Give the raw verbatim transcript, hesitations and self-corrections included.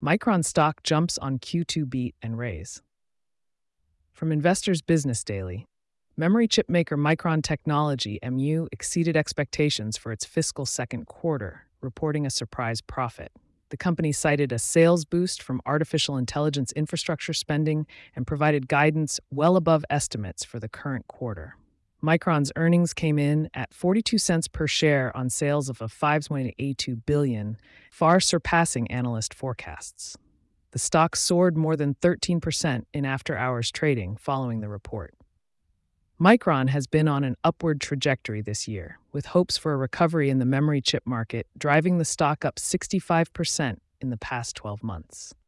Micron stock jumps on Q two beat and raise. From Investors Business Daily, memory chip maker Micron Technology M U exceeded expectations for its fiscal second quarter, reporting a surprise profit. The company cited a sales boost from artificial intelligence infrastructure spending and provided guidance well above estimates for the current quarter. Micron's earnings came in at forty-two cents per share on sales of a five point eight two billion dollars, far surpassing analyst forecasts. The stock soared more than thirteen percent in after-hours trading following the report. Micron has been on an upward trajectory this year, with hopes for a recovery in the memory chip market driving the stock up sixty-five percent in the past twelve months.